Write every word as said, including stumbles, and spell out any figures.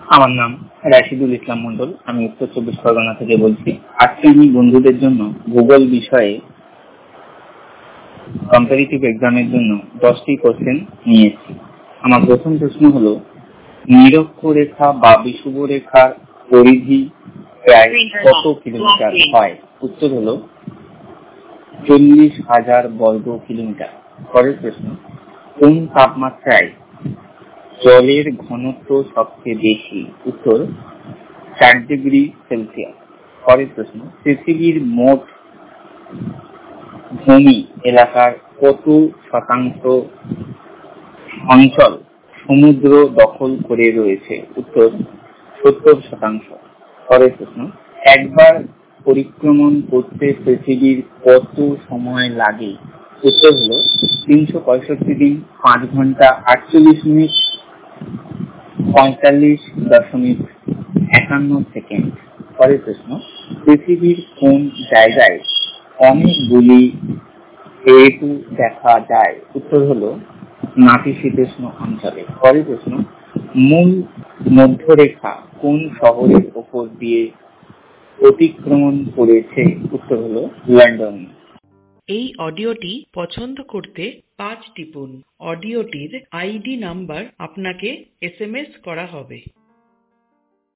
আমার নাম রাশিদুল ইসলাম মন্ডল। আমি উত্তর চব্বিশ পরগনা থেকে বলছি। আজকে আমি বন্ধুদের জন্য ভূগোল বিষয়ে কম্পারেটিভ এক্সামের জন্য দশটি কোশ্চেন নিয়েছি। আমার প্রথম প্রশ্ন হলো, নিরক্ষরেখা বা বিষুব রেখার পরিধি প্রায় কত কিলোমিটার হয়? উত্তর হলো চল্লিশ হাজার বর্গ কিলোমিটার। পরের প্রশ্ন, কোন তাপমাত্রায় জলের ঘনত্ব সবচেয়ে বেশি? উত্তর চার ডিগ্রি সেলসিয়াস। পরের প্রশ্ন, পৃথিবীর মোট ভূমি এলাকার কত শতাংশ অঞ্চল সমুদ্র দখল করে রয়েছে? উত্তর সত্তর শতাংশ। পরের প্রশ্ন, একবার পরিক্রমণ করতে পৃথিবীর কত সময় লাগে? উত্তর হলো তিনশো পঁয়ষট্টি দিন, পাঁচ ঘন্টা আটচল্লিশ মিনিট পঁয়তাল্লিশ দশমিক একান্ন সেকেন্ড। পরের প্রশ্ন, পৃথিবীর কোন জায়গায় অনেকগুলি ঋতু দেখা যায়? উত্তর হলো নাতিশীতোষ্ণ অঞ্চলে। পরের প্রশ্ন, মূল মধ্যরেখা কোন শহরের উপর দিয়ে অতিক্রমণ করেছে? উত্তর হলো লন্ডন। এই অডিওটি পছন্দ করতে পাঁচ টিপুন। অডিওটির আইডি নাম্বার আপনাকে এস এম এস করা হবে।